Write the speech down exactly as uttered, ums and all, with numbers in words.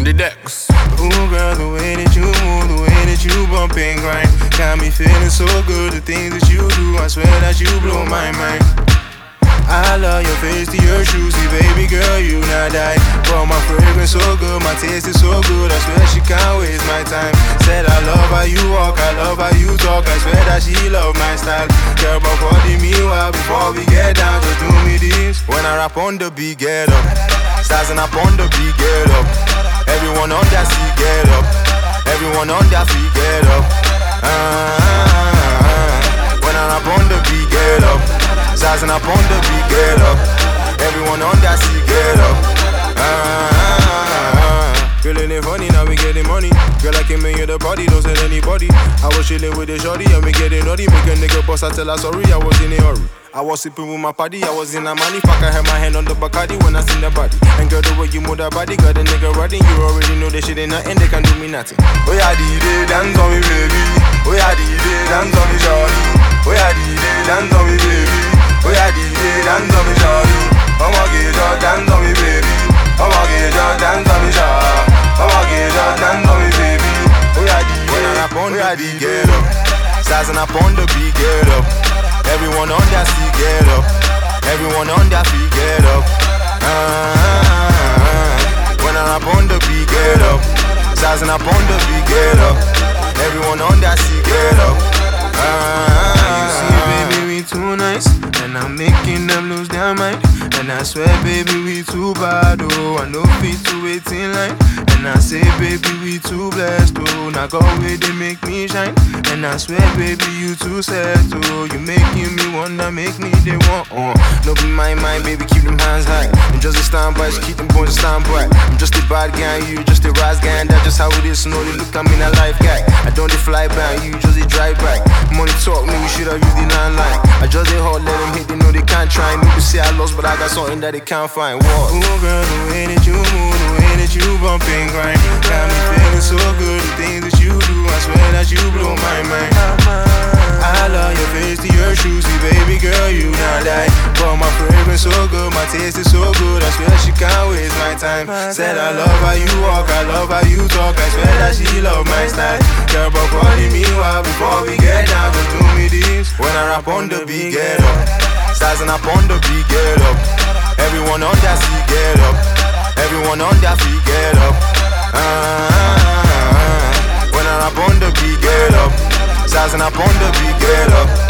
the decks. Ooh girl, the way that you move, the way that you bump and grind, got me feeling so good. The things that you do, I swear that you blow my mind. I love your face to your shoes, see baby girl, you not die. Bro, my fragrance so good, my taste is so good, I swear she can't waste my time. Said I love how you walk, I love how you talk, I swear that she love my style. Girl, but body me while before we get down, just do me this. When I rap on the beat, get up. Stars and up on the beat, get up. Everyone on that seat, get up. Everyone on that feet, get up. Uh, uh, uh. When I rap on the beat, get up. Sizing up on the beat, get up. Everyone on that seat, get up. Ah, ah, ah. Feeling it funny, now we getting money. Girl, I came in here the body, don't tell anybody. I was chilling with the shorty and we getting naughty. Make a nigga boss, I tell her sorry, I was in a hurry. I was sipping with my party, I was in a money. Fuck, I had my hand on the Bacardi when I seen the body. And girl, the way you move that body, got a nigga riding. You already know that shit ain't nothing, they can do me nothing. Oh yeah, D J, dance on me, baby. Oh yeah, D J, dance on me, shorty. Oh yeah, D J, dance on me, baby. Oh yeah, D J, dance on me, shawty. I'ma get your dance on me, baby. I'ma get your dance on me, shawty. I'ma get your dance on me, baby. Oh yeah, D J, when I rap on the beat, get up. Sizing up on the beat, get up. Everyone on that seat, get up. Everyone on that feet, get up. Uh, uh, uh. When I rap on the beat, get up. Sizing up on the beat, get up. Everyone on that seat, get up. Uh, uh, you see, baby, we too nice, and I'm making them lose their mind. And I swear, baby, we too bad, oh. I know fit to wait in line. And I say, baby, we too blessed, oh. Now go away, they make me shine. And I swear, baby, you too sad, oh. You making me wonder, make me they want, oh. No be my mind, baby, keep them hands high. I'm just a stand by, so keep them boys a stand by. I'm just a bad guy, you just a rise guy. And that's just how it is, so no, they look at me in a life guy. I don't they fly by, you just a drive by. Money talk, me, we should have used the landline. I just a hard, let them hit, they know they can't try. Maybe say I lost, but I got something that they can't find. What? Ooh, girl, the way that you move, the way that you bump and grind, got me feeling so good. The things that you do, I swear that you blow my mind. I love your face to your shoes, see baby girl, you not die. But my fragrance so good, my taste is so good, I swear she can't waste my time. Said I love how you walk, I love how you talk, I swear that she love my style. Girl, but body me while before we get down, just do me this. When I rap on the beat, get up. Sizing up on the beat, get up. Everyone on that seat, get up. Everyone on that feet, get up. Uh, uh, uh. When I rap on the beat, get up. Sizing up on the beat, get up.